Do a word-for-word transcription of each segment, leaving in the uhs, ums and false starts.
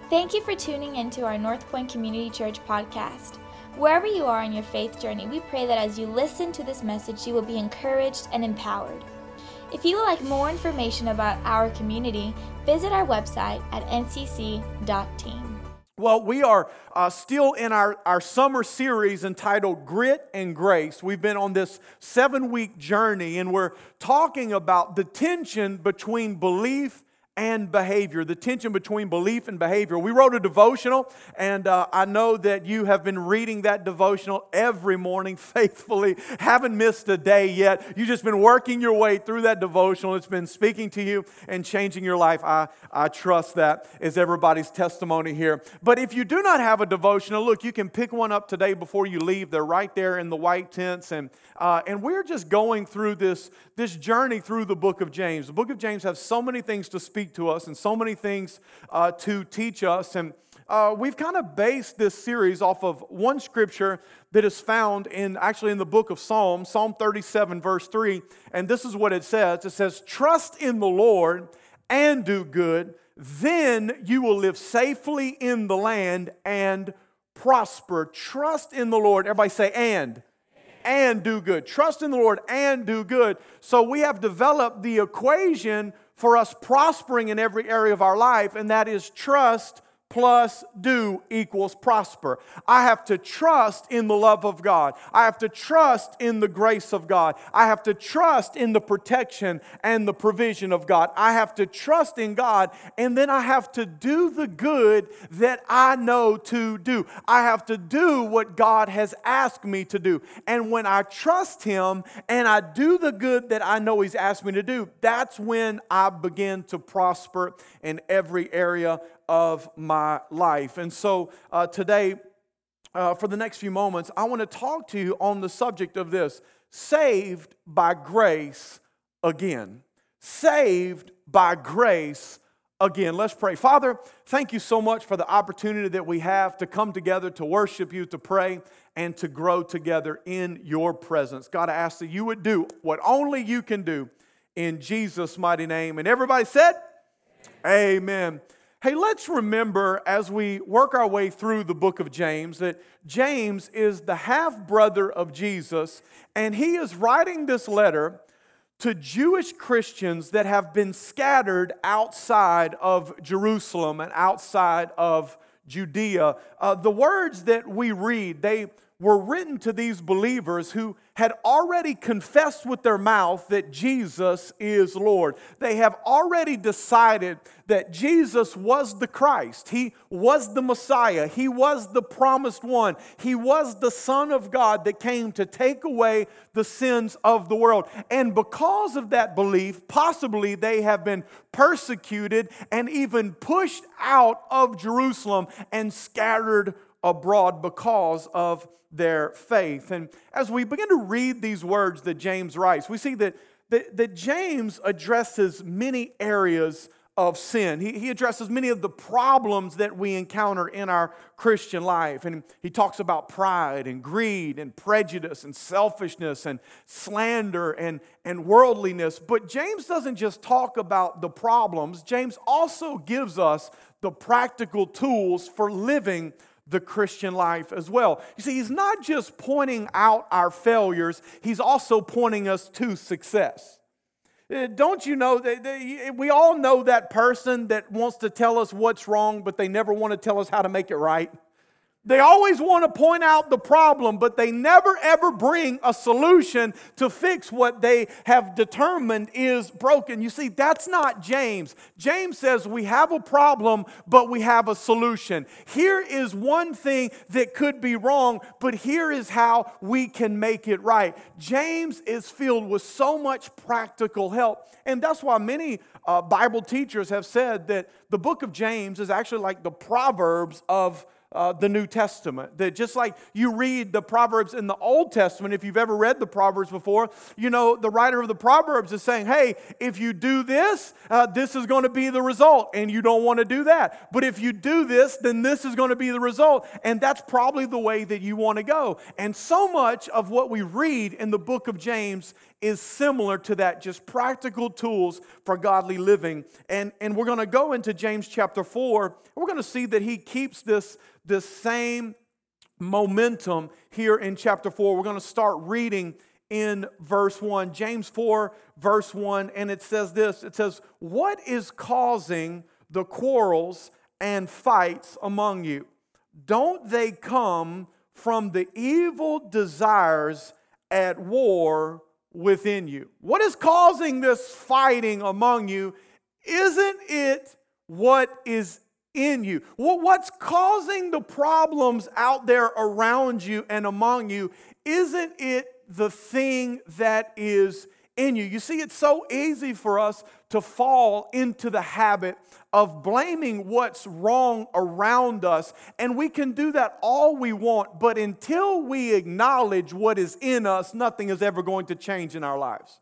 Thank you for tuning in to our North Point Community Church podcast. Wherever you are in your faith journey, we pray that as you listen to this message, you will be encouraged and empowered. If you would like more information about our community, visit our website at n c c dot team. Well, we are uh, still in our, our summer series entitled Grit and Grace. We've been on this seven-week journey, and we're talking about the tension between belief and behavior, the tension between belief and behavior. We wrote a devotional, and uh, I know that you have been reading that devotional every morning faithfully, haven't missed a day yet. You've just been working your way through that devotional. It's been speaking to you and changing your life. I, I trust that is everybody's testimony here. But if you do not have a devotional, look, you can pick one up today before you leave. They're right there in the white tents, and uh, and we're just going through this, this journey through the book of James. The book of James has so many things to speak to us and so many things uh, to teach us. And uh, we've kind of based this series off of one scripture that is found in actually in the book of Psalms, Psalm thirty-seven, verse three. And this is what it says. It says, "Trust in the Lord and do good, then you will live safely in the land and prosper." Trust in the Lord. Everybody say, and. And do good. Trust in the Lord and do good. So we have developed the equation for us prospering in every area of our life, and that is trust plus do equals prosper. I have to trust in the love of God. I have to trust in the grace of God. I have to trust in the protection and the provision of God. I have to trust in God, and then I have to do the good that I know to do. I have to do what God has asked me to do. And when I trust Him and I do the good that I know He's asked me to do, that's when I begin to prosper in every area of my life. And so uh, today, uh, for the next few moments, I want to talk to you on the subject of this: saved by grace again. Saved by grace again. Let's pray. Father, thank you so much for the opportunity that we have to come together, to worship you, to pray, and to grow together in your presence. God, I ask that you would do what only you can do in Jesus' mighty name. And everybody said, amen. Hey, let's remember as we work our way through the book of James that James is the half-brother of Jesus, and he is writing this letter to Jewish Christians that have been scattered outside of Jerusalem and outside of Judea. Uh, the words that we read, they were written to these believers who had already confessed with their mouth that Jesus is Lord. They have already decided that Jesus was the Christ. He was the Messiah. He was the promised one. He was the Son of God that came to take away the sins of the world. And because of that belief, possibly they have been persecuted and even pushed out of Jerusalem and scattered abroad because of their faith. And as we begin to read these words that James writes, we see that, that, that James addresses many areas of sin. He, he addresses many of the problems that we encounter in our Christian life. And he talks about pride and greed and prejudice and selfishness and slander and, and worldliness. But James doesn't just talk about the problems. James also gives us the practical tools for living the Christian life as well. You see, he's not just pointing out our failures, he's also pointing us to success. Don't you know, that we all know that person that wants to tell us what's wrong, but they never want to tell us how to make it right? They always want to point out the problem, but they never ever bring a solution to fix what they have determined is broken. You see, that's not James. James says we have a problem, but we have a solution. Here is one thing that could be wrong, but here is how we can make it right. James is filled with so much practical help. And that's why many uh, Bible teachers have said that the book of James is actually like the Proverbs of Uh, the New Testament. That just like you read the Proverbs in the Old Testament, if you've ever read the Proverbs before, you know the writer of the Proverbs is saying, hey, if you do this, uh, this is going to be the result, and you don't want to do that. But if you do this, then this is going to be the result, and that's probably the way that you want to go. And so much of what we read in the book of James is similar to that, just practical tools for godly living. And, and we're going to go into James chapter four. We're going to see that he keeps this, this same momentum here in chapter four. We're going to start reading in verse one. James four, verse one, and it says this. It says, "What is causing the quarrels and fights among you? Don't they come from the evil desires at war within you?" What is causing this fighting among you? Isn't it what is in you? Well, what's causing the problems out there around you and among you? Isn't it the thing that is in you? You see, it's so easy for us to fall into the habit of blaming what's wrong around us, and we can do that all we want, but until we acknowledge what is in us, nothing is ever going to change in our lives.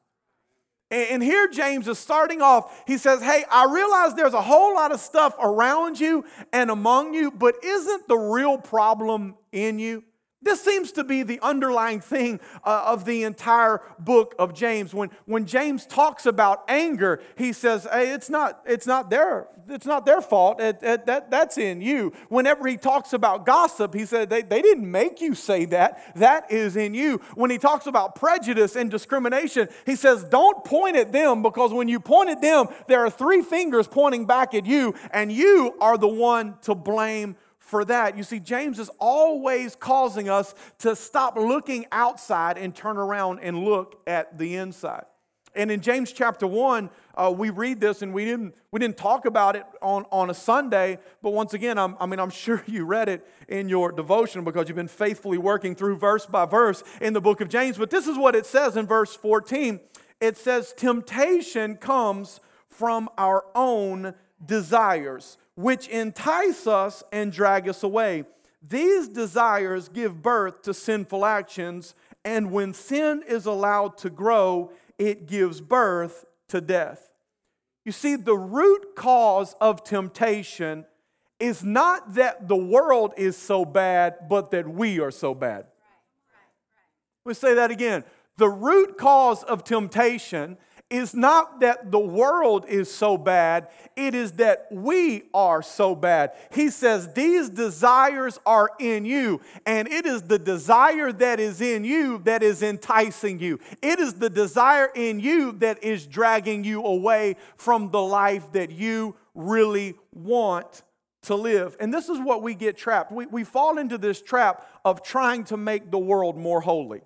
And here James is starting off. He says, hey, I realize there's a whole lot of stuff around you and among you, but isn't the real problem in you? This seems to be the underlying thing uh, of the entire book of James. When, when James talks about anger, he says, hey, it's not, it's not their, it's not their fault. It, it, that, that's in you. Whenever he talks about gossip, he said, they, they didn't make you say that. That is in you. When he talks about prejudice and discrimination, he says, don't point at them, because when you point at them, there are three fingers pointing back at you, and you are the one to blame for that. You see, James is always causing us to stop looking outside and turn around and look at the inside. And in James chapter one, uh, we read this, and we didn't we didn't talk about it on, on a Sunday, but once again, I'm, I mean, I'm sure you read it in your devotion because you've been faithfully working through verse by verse in the book of James. But this is what it says in verse fourteen. It says, "Temptation comes from our own desires, which entice us and drag us away. These desires give birth to sinful actions, and when sin is allowed to grow, it gives birth to death." You see, the root cause of temptation is not that the world is so bad, but that we are so bad. Let's say that again. The root cause of temptation is not that the world is so bad, it is that we are so bad. He says these desires are in you, and it is the desire that is in you that is enticing you. It is the desire in you that is dragging you away from the life that you really want to live. And this is what we get trapped. We, we fall into this trap of trying to make the world more holy.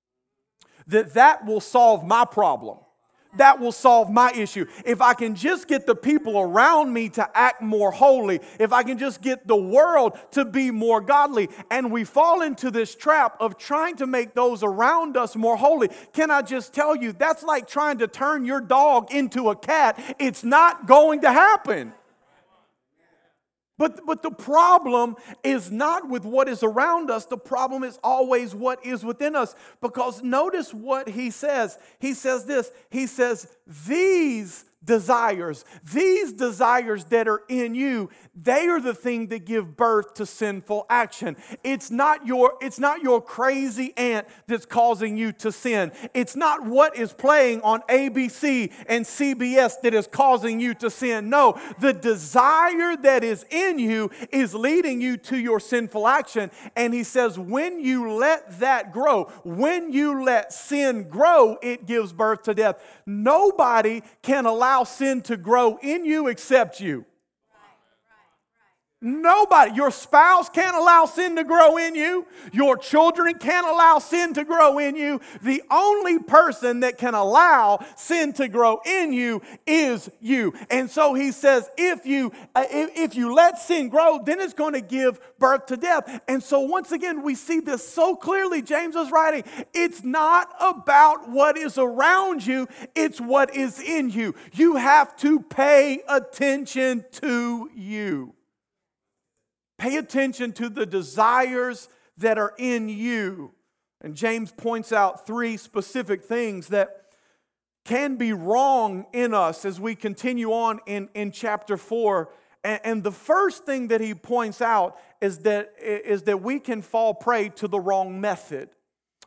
That that will solve my problem. That will solve my issue. If I can just get the people around me to act more holy, if I can just get the world to be more godly, and we fall into this trap of trying to make those around us more holy. Can I just tell you, that's like trying to turn your dog into a cat. It's not going to happen. But, but the problem is not with what is around us. The problem is always what is within us. Because notice what he says. He says this. He says, these desires, these desires that are in you, they are the thing that give birth to sinful action. It's not your, it's not your crazy aunt that's causing you to sin. It's not what is playing on A B C and C B S that is causing you to sin. No, the desire that is in you is leading you to your sinful action. And he says, when you let that grow, when you let sin grow, it gives birth to death. Nobody can allow sin to grow in you except you. Nobody. Your spouse can't allow sin to grow in you. Your children can't allow sin to grow in you. The only person that can allow sin to grow in you is you. And so he says, if you uh, if, if you let sin grow, then it's going to give birth to death. And so once again, we see this so clearly. James is writing, it's not about what is around you, it's what is in you. You have to pay attention to you. Pay attention to the desires that are in you. And James points out three specific things that can be wrong in us as we continue on in, in chapter four. And, and the first thing that he points out is that, is that we can fall prey to the wrong method.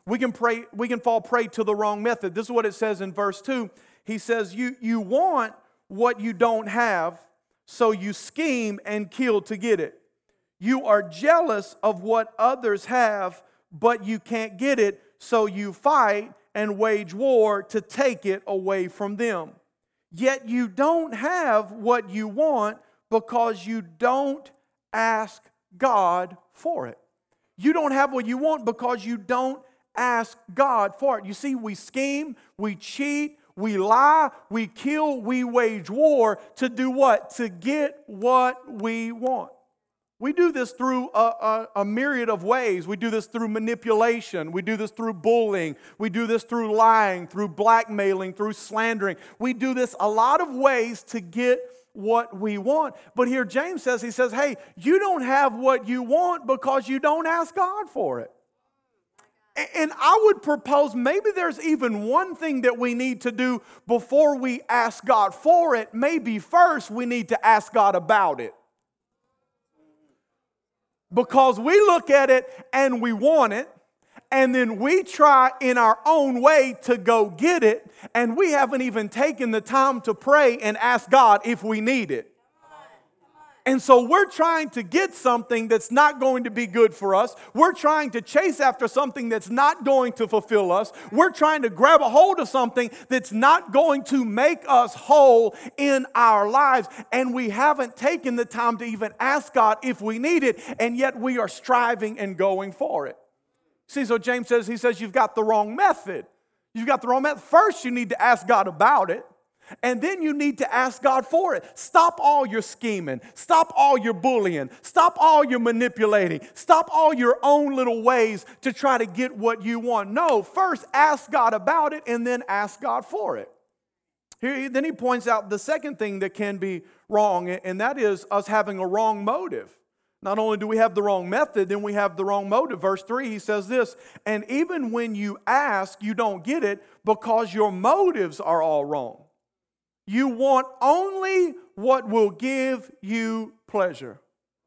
we can pray, we can fall prey to the wrong method. This is what it says in verse two. He says, you, you want what you don't have, so you scheme and kill to get it. You are jealous of what others have, but you can't get it, so you fight and wage war to take it away from them. Yet you don't have what you want because you don't ask God for it. You don't have what you want because you don't ask God for it. You see, we scheme, we cheat, we lie, we kill, we wage war to do what? To get what we want. We do this through a, a, a myriad of ways. We do this through manipulation. We do this through bullying. We do this through lying, through blackmailing, through slandering. We do this a lot of ways to get what we want. But here James says, he says, hey, you don't have what you want because you don't ask God for it. And I would propose maybe there's even one thing that we need to do before we ask God for it. Maybe first we need to ask God about it. Because we look at it and we want it, and then we try in our own way to go get it, and we haven't even taken the time to pray and ask God if we need it. And so we're trying to get something that's not going to be good for us. We're trying to chase after something that's not going to fulfill us. We're trying to grab a hold of something that's not going to make us whole in our lives. And we haven't taken the time to even ask God if we need it. And yet we are striving and going for it. See, so James says, he says, you've got the wrong method. You've got the wrong method. First, you need to ask God about it. And then you need to ask God for it. Stop all your scheming. Stop all your bullying. Stop all your manipulating. Stop all your own little ways to try to get what you want. No, first ask God about it and then ask God for it. Here, then he points out the second thing that can be wrong, and that is us having a wrong motive. Not only do we have the wrong method, then we have the wrong motive. Verse three, he says this, and even when you ask, you don't get it because your motives are all wrong. You want only what will give you pleasure.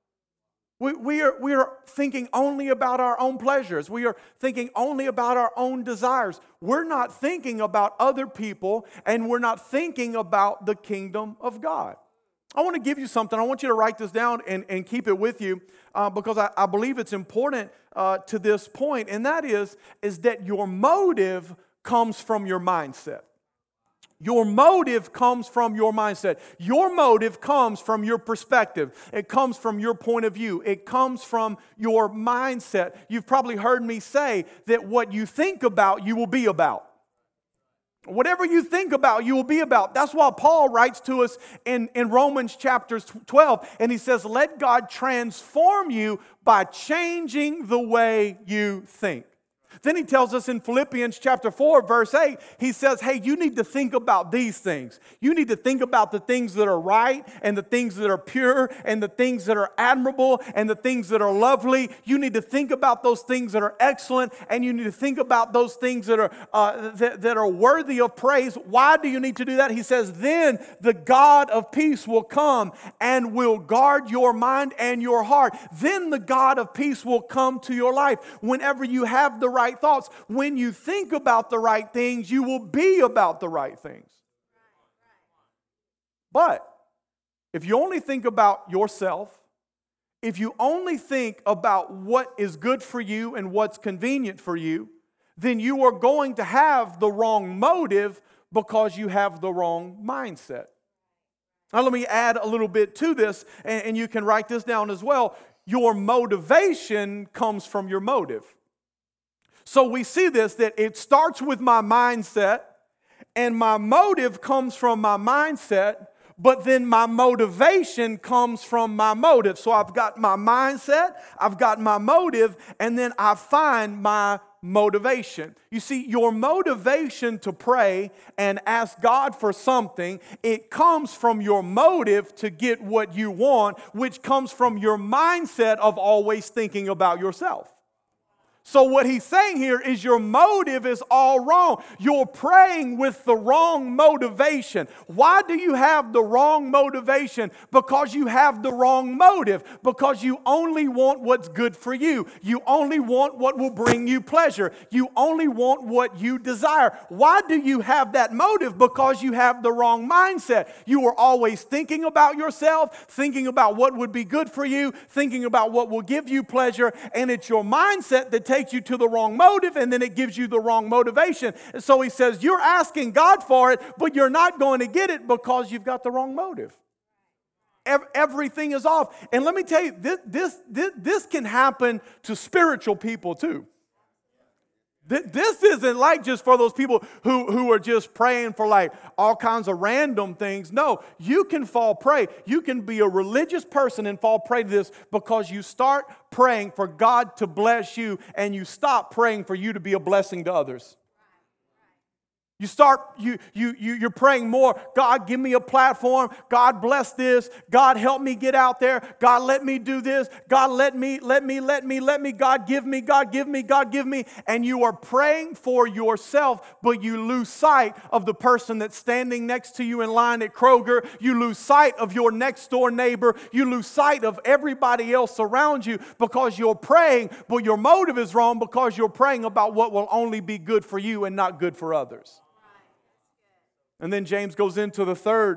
We, we, are, we are thinking only about our own pleasures. We are thinking only about our own desires. We're not thinking about other people, and we're not thinking about the kingdom of God. I want to give you something. I want you to write this down and, and keep it with you uh, because I, I believe it's important uh, to this point, and that is, is that your motive comes from your mindset. Your motive comes from your mindset. Your motive comes from your perspective. It comes from your point of view. It comes from your mindset. You've probably heard me say that what you think about, you will be about. Whatever you think about, you will be about. That's why Paul writes to us in, in Romans chapter twelve, and he says, let God transform you by changing the way you think. Then he tells us in Philippians chapter four, verse eight, he says, hey, you need to think about these things. You need to think about the things that are right and the things that are pure and the things that are admirable and the things that are lovely. You need to think about those things that are excellent, and you need to think about those things that are, uh, that, that are worthy of praise. Why do you need to do that? He says, then the God of peace will come and will guard your mind and your heart. Then the God of peace will come to your life. Whenever you have the right thoughts, when you think about the right things, you will be about the right things. But if you only think about yourself, if you only think about what is good for you and what's convenient for you, then you are going to have the wrong motive because you have the wrong mindset. Now let me add a little bit to this, and, and you can write this down as well. Your motivation comes from your motive. So we see this, that it starts with my mindset, and my motive comes from my mindset, but then my motivation comes from my motive. So I've got my mindset, I've got my motive, and then I find my motivation. You see, your motivation to pray and ask God for something, it comes from your motive to get what you want, which comes from your mindset of always thinking about yourself. So what he's saying here is your motive is all wrong. You're praying with the wrong motivation. Why do you have the wrong motivation? Because you have the wrong motive. Because you only want what's good for you. You only want what will bring you pleasure. You only want what you desire. Why do you have that motive? Because you have the wrong mindset. You are always thinking about yourself, thinking about what would be good for you, thinking about what will give you pleasure, and it's your mindset that takes you to the wrong motive, and then it gives you the wrong motivation. And so he says, you're asking God for it, but you're not going to get it because you've got the wrong motive. Everything is off. And let me tell you, this, this, this, this can happen to spiritual people too. This isn't like just for those people who, who are just praying for like all kinds of random things. No, you can fall prey. You can be a religious person and fall prey to this because you start praying for God to bless you and you stop praying for you to be a blessing to others. You start, you, you, you, you're praying more, God, give me a platform. God, bless this. God, help me get out there. God, let me do this. God, let me, let me, let me, let me. God, give me, God, give me, God, give me. And you are praying for yourself, but you lose sight of the person that's standing next to you in line at Kroger. You lose sight of your next door neighbor. You lose sight of everybody else around you because you're praying, but your motive is wrong because you're praying about what will only be good for you and not good for others. And then James goes into the third,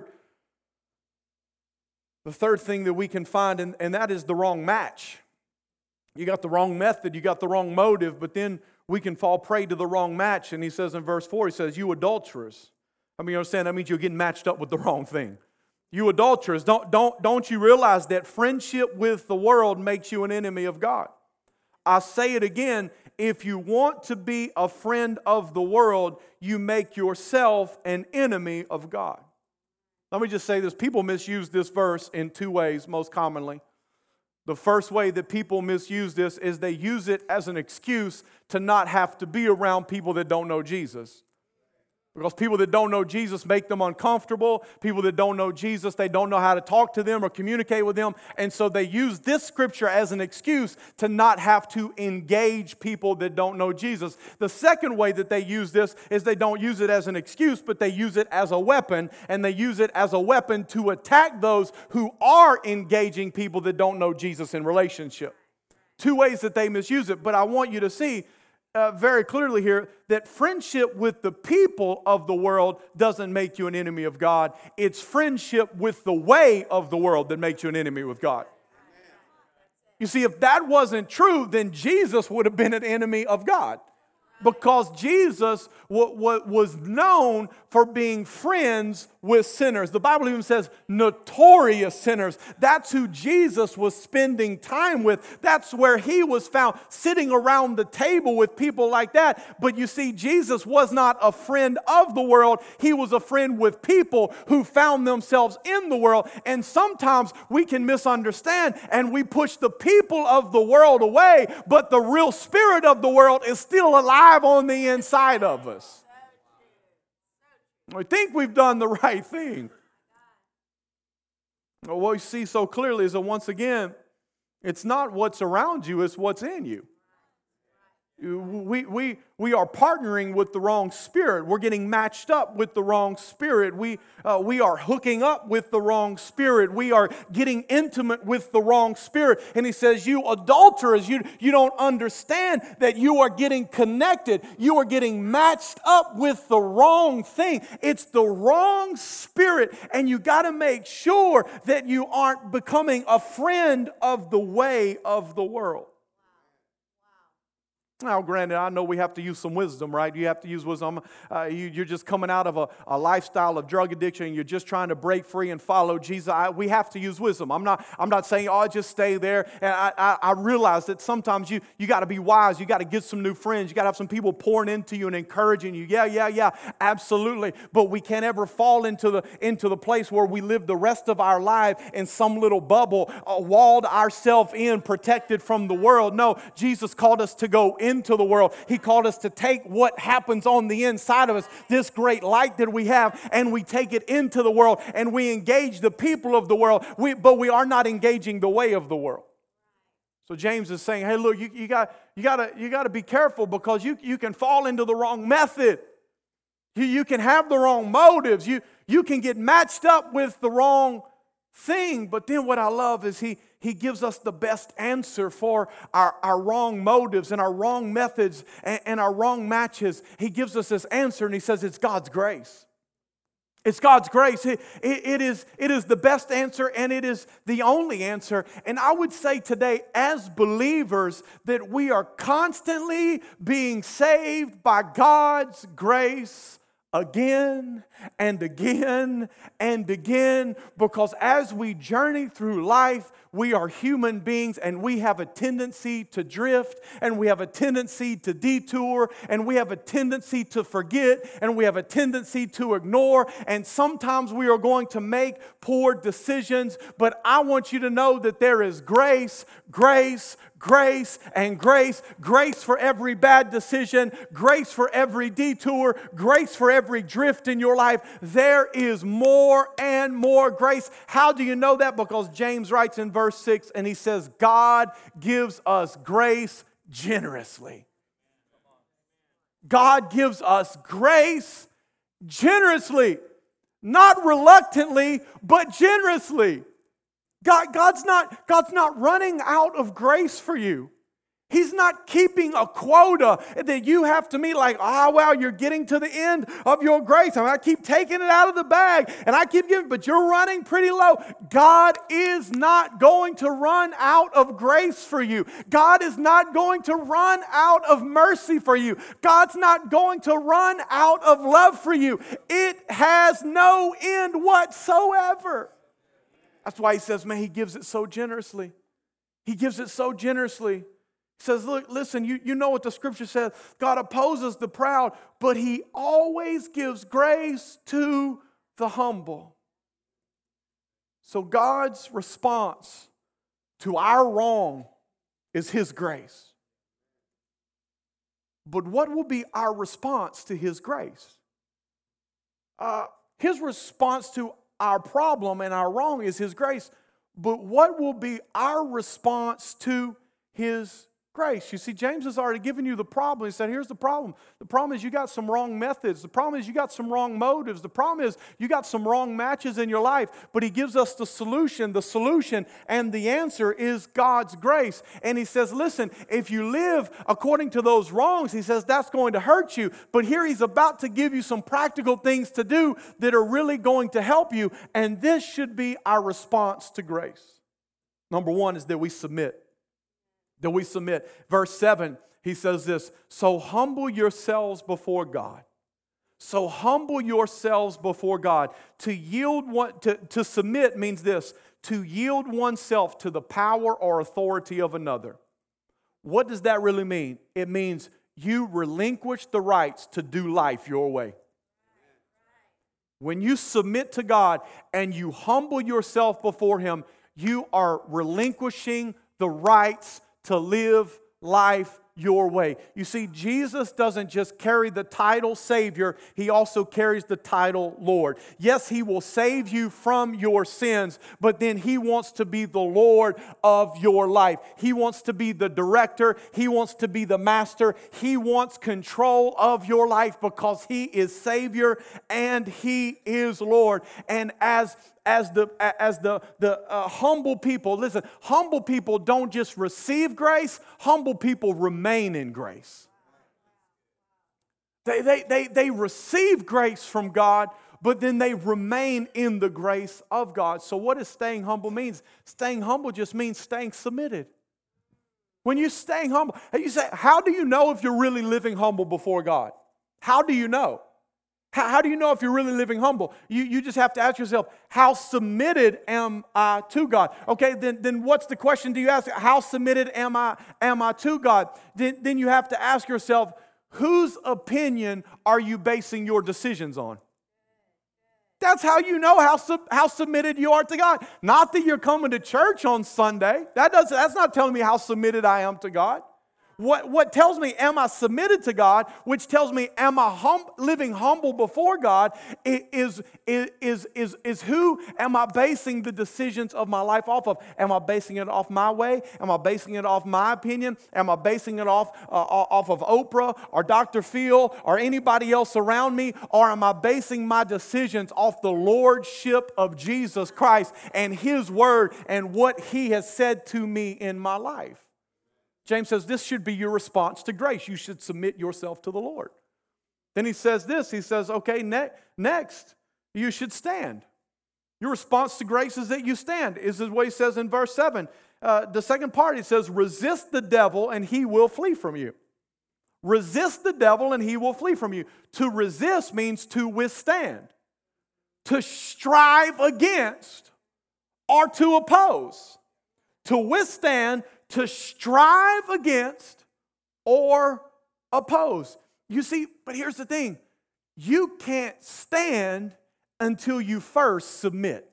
the third thing that we can find, and, and that is the wrong match. You got the wrong method, you got the wrong motive, but then we can fall prey to the wrong match. And he says in verse four, he says, you adulterers. I mean, you understand, that means you're getting matched up with the wrong thing. You adulterers, don't, don't, don't you realize that friendship with the world makes you an enemy of God? I say it again, if you want to be a friend of the world, you make yourself an enemy of God. Let me just say this. People misuse this verse in two ways most commonly. The first way that people misuse this is they use it as an excuse to not have to be around people that don't know Jesus. Because people that don't know Jesus make them uncomfortable. People that don't know Jesus, they don't know how to talk to them or communicate with them. And so they use this scripture as an excuse to not have to engage people that don't know Jesus. The second way that they use this is they don't use it as an excuse, but they use it as a weapon. And they use it as a weapon to attack those who are engaging people that don't know Jesus in relationship. Two ways that they misuse it. But I want you to see Uh, very clearly here that friendship with the people of the world doesn't make you an enemy of God. It's friendship with the way of the world that makes you an enemy with God. You see, if that wasn't true, then Jesus would have been an enemy of God. Because Jesus w- w- was known for being friends with sinners. The Bible even says notorious sinners. That's who Jesus was spending time with. That's where he was found, sitting around the table with people like that. But you see, Jesus was not a friend of the world. He was a friend with people who found themselves in the world. And sometimes we can misunderstand and we push the people of the world away, but the real spirit of the world is still alive on the inside of us. We think we've done the right thing. What we see so clearly is that once again, it's not what's around you, it's what's in you. We, we, we are partnering with the wrong spirit. We're getting matched up with the wrong spirit. We, uh, we are hooking up with the wrong spirit. We are getting intimate with the wrong spirit. And he says, you adulterers, you, you don't understand that you are getting connected. You are getting matched up with the wrong thing. It's the wrong spirit. And you got to make sure that you aren't becoming a friend of the way of the world. Now, granted, I know we have to use some wisdom, right? You have to use wisdom. Uh, you, you're just coming out of a, a lifestyle of drug addiction, and you're just trying to break free and follow Jesus. I, we have to use wisdom. I'm not. I'm not saying, oh, just stay there. And I, I, I realize that sometimes you you got to be wise. You got to get some new friends. You got to have some people pouring into you and encouraging you. Yeah, yeah, yeah, absolutely. But we can't ever fall into the into the place where we live the rest of our life in some little bubble, uh, walled ourselves in, protected from the world. No, Jesus called us to go into the world. He called us to take what happens on the inside of us, this great light that we have, and we take it into the world, and we engage the people of the world, we, but we are not engaging the way of the world. So James is saying, hey, look, you, you got you gotta, you gotta be careful because you, you can fall into the wrong method. You, you can have the wrong motives. You, you can get matched up with the wrong thing. But then what I love is he, he gives us the best answer for our, our wrong motives and our wrong methods and, and our wrong matches. He gives us this answer and he says it's God's grace. It's God's grace. It, it, it, is, it is the best answer and it is the only answer. And I would say today, as believers, that we are constantly being saved by God's grace again and again and again, because as we journey through life, we are human beings and we have a tendency to drift and we have a tendency to detour and we have a tendency to forget and we have a tendency to ignore, and sometimes we are going to make poor decisions. But I want you to know that there is grace, grace, grace, and grace. Grace for every bad decision, grace for every detour, grace for every drift in your life. There is more and more grace. How do you know that? Because James writes in verse six and he says, God gives us grace generously. God gives us grace generously. Not reluctantly, but generously. God, God's not, God's not running out of grace for you. He's not keeping a quota that you have to meet, like, ah, oh, well, you're getting to the end of your grace. I mean, I keep taking it out of the bag and I keep giving, but you're running pretty low. God is not going to run out of grace for you. God is not going to run out of mercy for you. God's not going to run out of love for you. It has no end whatsoever. That's why he says, man, he gives it so generously. He gives it so generously. He says, look, listen, you, you know what the scripture says. God opposes the proud, but he always gives grace to the humble. So God's response to our wrong is his grace. But what will be our response to his grace? Uh, his response to our problem and our wrong is his grace. But what will be our response to his grace? You see, James has already given you the problem. He said, here's the problem. The problem is you got some wrong methods. The problem is you got some wrong motives. The problem is you got some wrong matches in your life. But he gives us the solution. The solution and the answer is God's grace. And he says, listen, if you live according to those wrongs, he says that's going to hurt you. But here he's about to give you some practical things to do that are really going to help you. And this should be our response to grace. Number one is that we submit. That we submit. Verse seven, he says this, so humble yourselves before God. So humble yourselves before God. To yield one, to, to submit means this, to yield oneself to the power or authority of another. What does that really mean? It means you relinquish the rights to do life your way. When you submit to God and you humble yourself before him, you are relinquishing the rights to live life your way. You see, Jesus doesn't just carry the title Savior, he also carries the title Lord. Yes, he will save you from your sins, but then he wants to be the Lord of your life. He wants to be the director, he wants to be the master, he wants control of your life because he is Savior and he is Lord. And as As the as the the uh, humble people, listen, humble people don't just receive grace, humble people remain in grace. They, they, they, they receive grace from God, but then they remain in the grace of God. So what does staying humble means? Staying humble just means staying submitted. When you're staying humble, you say, how do you know if you're really living humble before God? How do you know? How, how do you know if you're really living humble? You, you just have to ask yourself, how submitted am I to God? Okay, then, then what's the question do you ask? How submitted am I, am I to God? Then, then you have to ask yourself, whose opinion are you basing your decisions on? That's how you know how, sub, how submitted you are to God. Not that you're coming to church on Sunday. That does, that's not telling me how submitted I am to God. What, what tells me, am I submitted to God, which tells me, am I hum, living humble before God, is, is, is, is, is who am I basing the decisions of my life off of? Am I basing it off my way? Am I basing it off my opinion? Am I basing it off, uh, off of Oprah or Doctor Phil or anybody else around me? Or am I basing my decisions off the lordship of Jesus Christ and His word and what He has said to me in my life? James says this should be your response to grace. You should submit yourself to the Lord. Then he says this. He says, okay, ne- next, you should stand. Your response to grace is that you stand. This is what he says in verse seven. Uh, the second part, he says, resist the devil and he will flee from you. Resist the devil and he will flee from you. To resist means to withstand, to strive against, or to oppose. To withstand, to strive against or oppose. You see, but here's the thing. You can't stand until you first submit.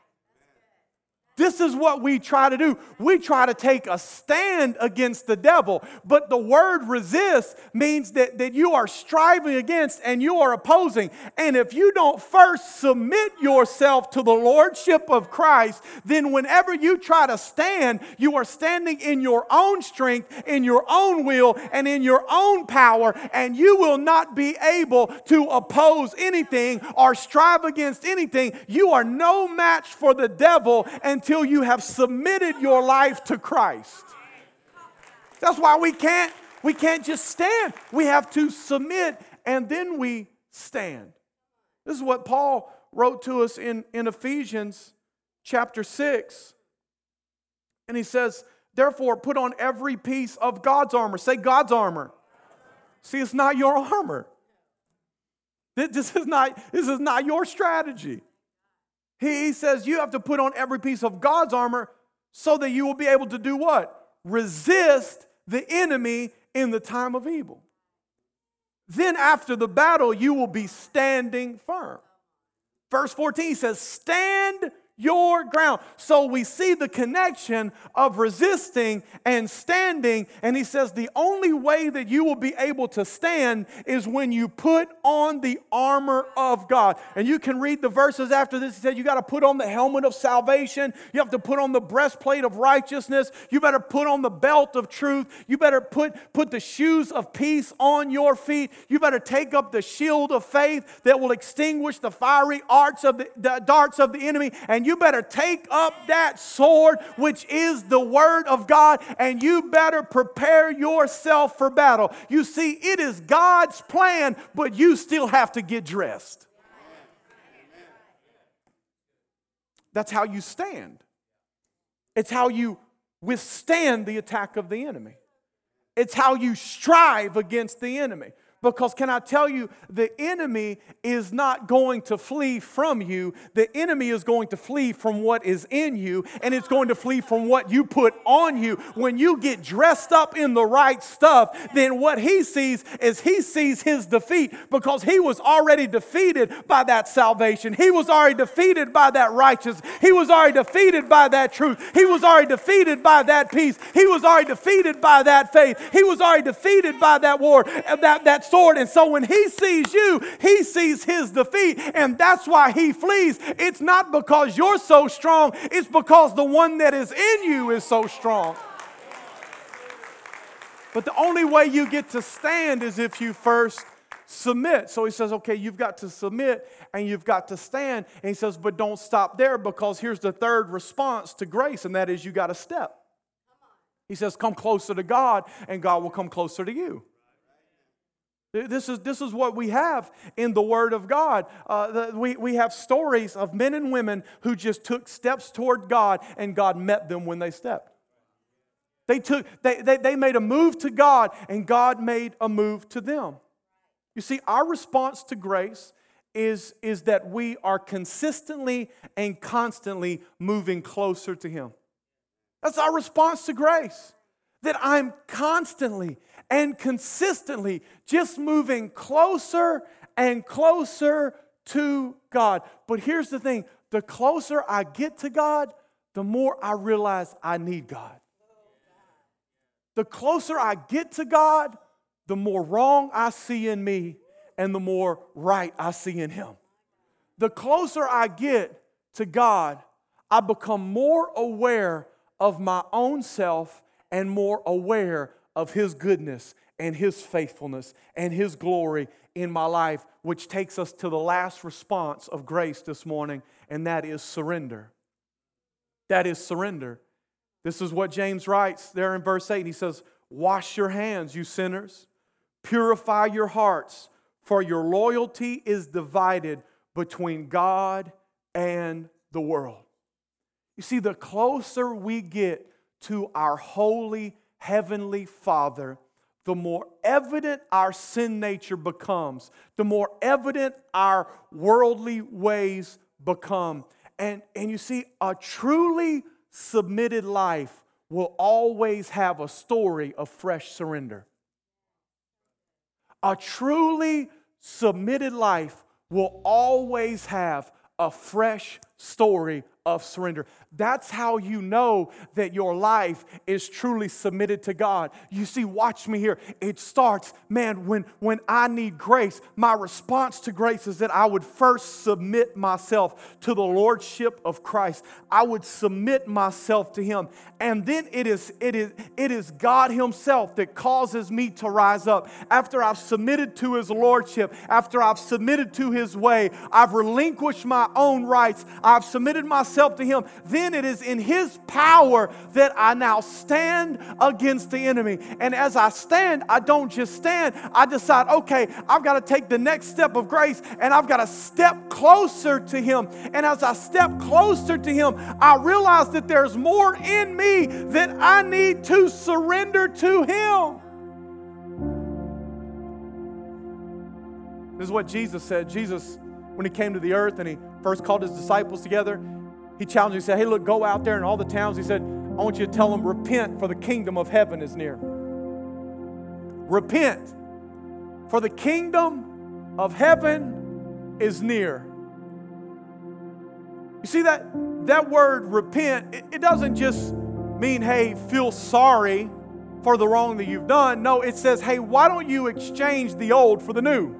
This is what we try to do. We try to take a stand against the devil. But the word resist means that, that you are striving against and you are opposing. And if you don't first submit yourself to the lordship of Christ, then whenever you try to stand, you are standing in your own strength, in your own will, and in your own power. And you will not be able to oppose anything or strive against anything. You are no match for the devil and until you have submitted your life to Christ. That's why we can't, we can't just stand. We have to submit and then we stand. This is what Paul wrote to us in, in Ephesians chapter six. And he says, therefore, put on every piece of God's armor. Say God's armor. See, it's not your armor. This is not, this is not your strategy. He says you have to put on every piece of God's armor so that you will be able to do what? Resist the enemy in the time of evil. Then after the battle, you will be standing firm. Verse fourteen says, stand your ground. So we see the connection of resisting and standing. And he says the only way that you will be able to stand is when you put on the armor of God. And you can read the verses after this. He said you got to put on the helmet of salvation. You have to put on the breastplate of righteousness. You better put on the belt of truth. You better put, put the shoes of peace on your feet. You better take up the shield of faith that will extinguish the fiery arts of the, the darts of the enemy. And you better take up that sword, which is the word of God, and you better prepare yourself for battle. You see, it is God's plan, but you still have to get dressed. That's how you stand. It's how you withstand the attack of the enemy. It's how you strive against the enemy. Because can I tell you, the enemy is not going to flee from you. The enemy is going to flee from what is in you, and it's going to flee from what you put on you. When you get dressed up in the right stuff, then what he sees is he sees his defeat, because he was already defeated by that salvation. He was already defeated by that righteousness. He was already defeated by that truth. He was already defeated by that peace. He was already defeated by that faith. He was already defeated by that war, that, that sword. And so when he sees you, he sees his defeat. And that's why he flees. It's not because you're so strong. It's because the one that is in you is so strong. But the only way you get to stand is if you first submit. So he says, okay, you've got to submit and you've got to stand. And he says, but don't stop there, because here's the third response to grace, and that is you got to step. He says, come closer to God and God will come closer to you. This is, this is what we have in the Word of God. Uh, the, we, we have stories of men and women who just took steps toward God, and God met them when they stepped. They, took, they, they, they made a move to God, and God made a move to them. You see, our response to grace is, is that we are consistently and constantly moving closer to Him. That's our response to grace. That I'm constantly and consistently just moving closer and closer to God. But here's the thing. The closer I get to God, the more I realize I need God. The closer I get to God, the more wrong I see in me and the more right I see in Him. The closer I get to God, I become more aware of my own self and more aware of His goodness and His faithfulness and His glory in my life, which takes us to the last response of grace this morning, and that is surrender. That is surrender. This is what James writes there in verse eight. He says, "Wash your hands, you sinners. Purify your hearts, for your loyalty is divided between God and the world." You see, the closer we get to our holy heavenly Father, the more evident our sin nature becomes, the more evident our worldly ways become. And, and you see, a truly submitted life will always have a story of fresh surrender. A truly submitted life will always have a fresh story of surrender. That's how you know that your life is truly submitted to God. You see, watch me here. It starts, man, when, when I need grace, my response to grace is that I would first submit myself to the Lordship of Christ. I would submit myself to Him. And then it is, it is, it is God Himself that causes me to rise up. After I've submitted to His Lordship, after I've submitted to His way, I've relinquished my own rights, I've submitted myself to Him, then it is in His power that I now stand against the enemy. And as I stand, I don't just stand. I decide, okay, I've got to take the next step of grace and I've got to step closer to Him. And as I step closer to Him, I realize that there's more in me that I need to surrender to Him. This is what Jesus said. Jesus, when He came to the earth and He first called His disciples together, He challenged them. He said, hey, look, go out there in all the towns. He said, I want you to tell them, repent, for the kingdom of heaven is near. Repent, for the kingdom of heaven is near. You see that, that word repent, it, it doesn't just mean, hey, feel sorry for the wrong that you've done. No, it says, hey, why don't you exchange the old for the new?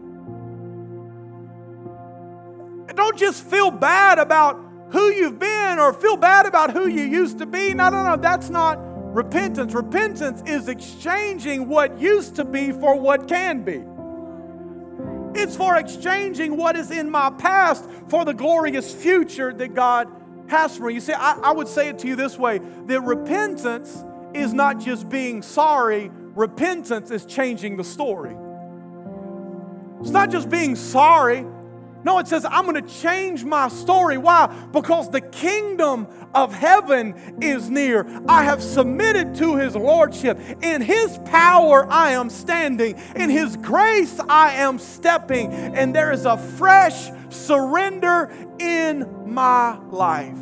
Don't just feel bad about who you've been or feel bad about who you used to be. No, no, no, that's not repentance. Repentance is exchanging what used to be for what can be. It's for exchanging what is in my past for the glorious future that God has for me. You see, I, I would say it to you this way, that repentance is not just being sorry. Repentance is changing the story. It's not just being sorry. No, it says, I'm going to change my story. Why? Because the kingdom of heaven is near. I have submitted to His Lordship. In His power, I am standing. In His grace, I am stepping. And there is a fresh surrender in my life.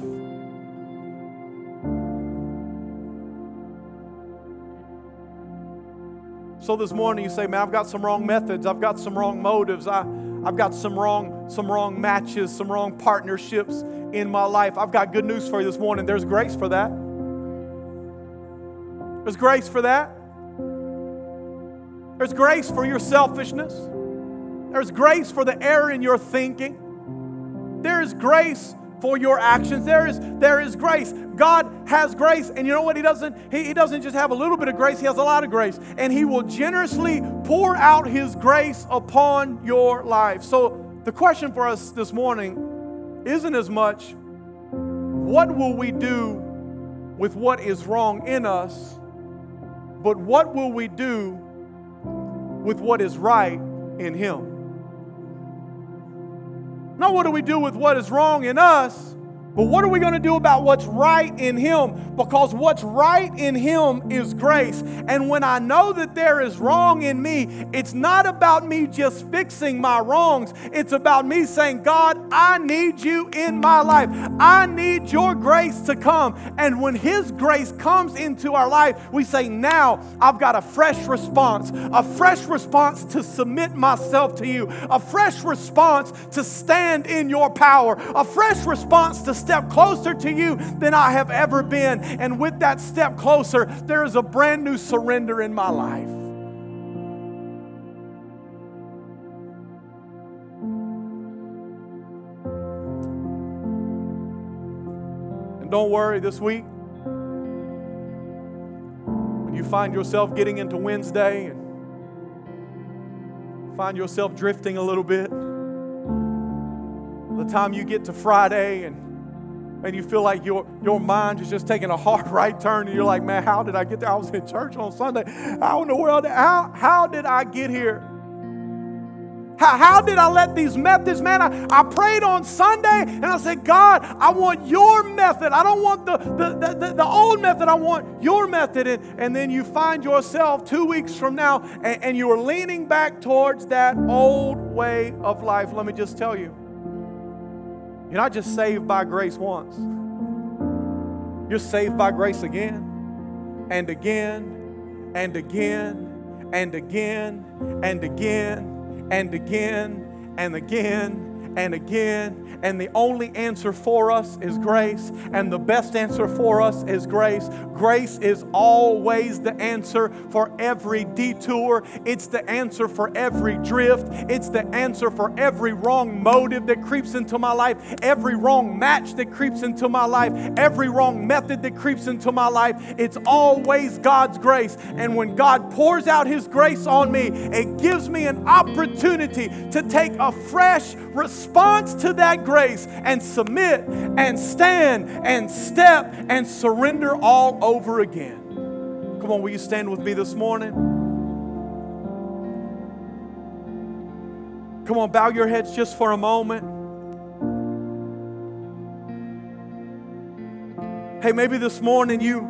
So this morning you say, man, I've got some wrong methods. I've got some wrong motives. I I've got some wrong, some wrong matches, some wrong partnerships in my life. I've got good news for you this morning. There's grace for that. There's grace for that. There's grace for your selfishness. There's grace for the error in your thinking. There is grace for your actions. There is, there is grace. God has grace. And you know what He doesn't? He, he doesn't just have a little bit of grace. He has a lot of grace. And He will generously pour out His grace upon your life. So the question for us this morning isn't as much, what will we do with what is wrong in us? But what will we do with what is right in Him? Not what do we do with what is wrong in us, but what are we going to do about what's right in Him? Because what's right in Him is grace. And when I know that there is wrong in me, it's not about me just fixing my wrongs. It's about me saying, God, I need You in my life. I need Your grace to come. And when His grace comes into our life, we say, now I've got a fresh response, a fresh response to submit myself to You, a fresh response to stand in Your power, a fresh response to step closer to you than I have ever been. And with that step closer, there is a brand new surrender in my life. And don't worry this week, when you find yourself getting into Wednesday and find yourself drifting a little bit, the time you get to Friday and and you feel like your, your mind is just taking a hard right turn and you're like, man, how did I get there? I was in church on Sunday. How in the world, how, how did I get here? How, how did I let these methods, man, I, I prayed on Sunday and I said, God, I want your method. I don't want the, the, the, the, the old method. I want your method. And, and then you find yourself two weeks from now and, and you are leaning back towards that old way of life. Let me just tell you, you're not just saved by grace once. You're saved by grace again and again and again and again and again and again and again and again. And the only answer for us is grace. And the best answer for us is grace. Grace is always the answer for every detour. It's the answer for every drift. It's the answer for every wrong motive that creeps into my life, every wrong match that creeps into my life, every wrong method that creeps into my life. It's always God's grace. And when God pours out His grace on me, it gives me an opportunity to take a fresh response to that grace and submit and stand and step and surrender all over again. Come on, will you stand with me this morning? Come on, bow your heads just for a moment. Hey, maybe this morning you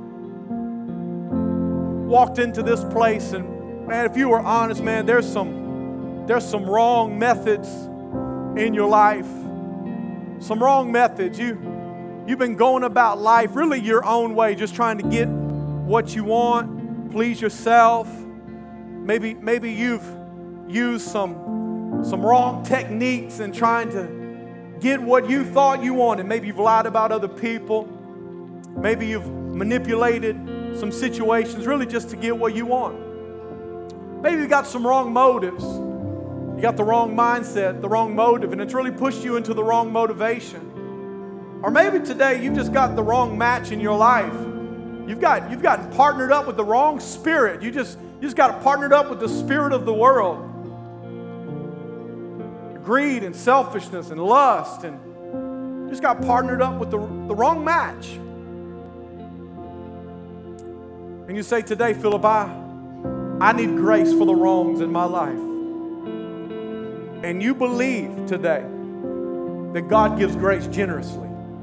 walked into this place and, man, if you were honest, man, there's some there's some wrong methods in your life. Some wrong methods. You, you've been going about life really your own way, just trying to get what you want, please yourself. Maybe, maybe you've used some, some wrong techniques in trying to get what you thought you wanted. Maybe you've lied about other people. Maybe you've manipulated some situations really just to get what you want. Maybe you've got some wrong motives. You got the wrong mindset, the wrong motive, and it's really pushed you into the wrong motivation. Or maybe today you've just got the wrong match in your life. You've got you've gotten partnered up with the wrong spirit. You just you just got partnered up with the spirit of the world. Greed and selfishness and lust, and you just got partnered up with the, the wrong match. And you say today, Philip, I, I need grace for the wrongs in my life. And you believe today that God gives grace generously.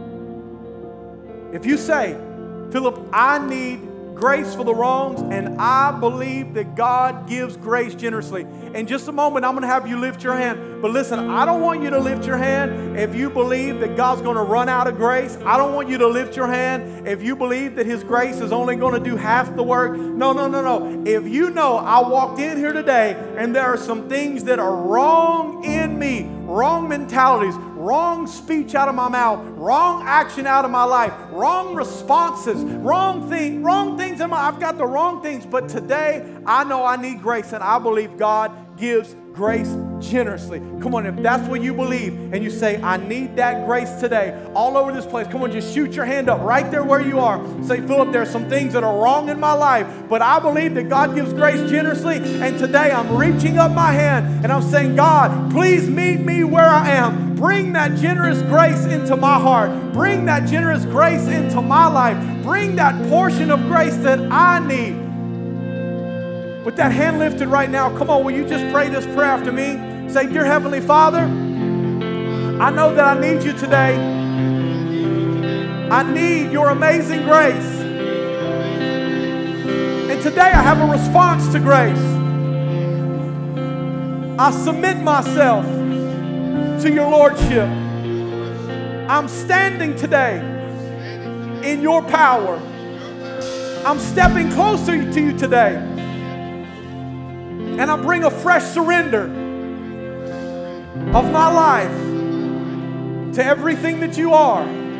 If you say, Philip, I need grace for the wrongs, and I believe that God gives grace generously. In just a moment, I'm going to have you lift your hand. But listen, I don't want you to lift your hand if you believe that God's going to run out of grace. I don't want you to lift your hand if you believe that His grace is only going to do half the work. No, no, no, no. If you know I walked in here today and there are some things that are wrong in me, wrong mentalities, wrong speech out of my mouth, wrong action out of my life, wrong responses, wrong thing, wrong things in my, I've got the wrong things, but today I know I need grace, and I believe God gives grace generously. Come on, if that's what you believe and you say, I need that grace today, all over this place, come on, just shoot your hand up right there where you are. Say, Philip, there's some things that are wrong in my life, but I believe that God gives grace generously, and today I'm reaching up my hand and I'm saying, God, please meet me where I am. Bring that generous grace into my heart. Bring that generous grace into my life. Bring that portion of grace that I need. With that hand lifted right now, come on, will you just pray this prayer after me? Say, dear Heavenly Father, I know that I need you today. I need your amazing grace. And today I have a response to grace. I submit myself to your Lordship. I'm standing today in your power. I'm stepping closer to you today. And I bring a fresh surrender of my life to everything that you are.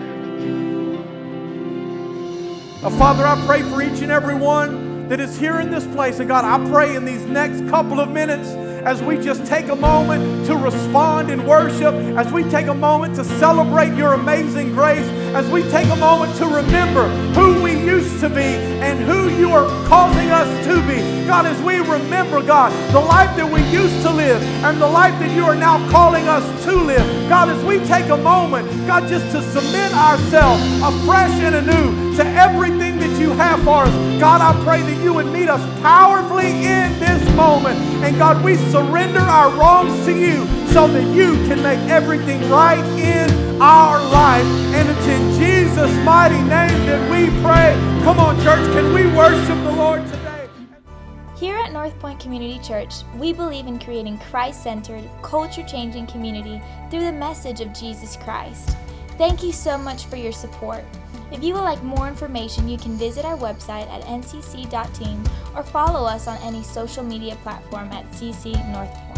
Uh, Father, I pray for each and every one that is here in this place. And God, I pray in these next couple of minutes, as we just take a moment to respond in worship, as we take a moment to celebrate your amazing grace, as we take a moment to remember who we used to be and who you are causing us to be. God, as we remember, God, the life that we used to live and the life that you are now calling us to live. God, as we take a moment, God, just to submit ourselves afresh and anew to everything that you have for us. God, I pray that you would meet us powerfully in this moment. And God, we surrender our wrongs to you so that you can make everything right in our life. And it's in Jesus' mighty name that we pray. Come on, church, can we worship the Lord today? Here at North Point Community Church, we believe in creating Christ-centered, culture-changing community through the message of Jesus Christ. Thank you so much for your support. If you would like more information, you can visit our website at n c c dot team or follow us on any social media platform at C C North Point.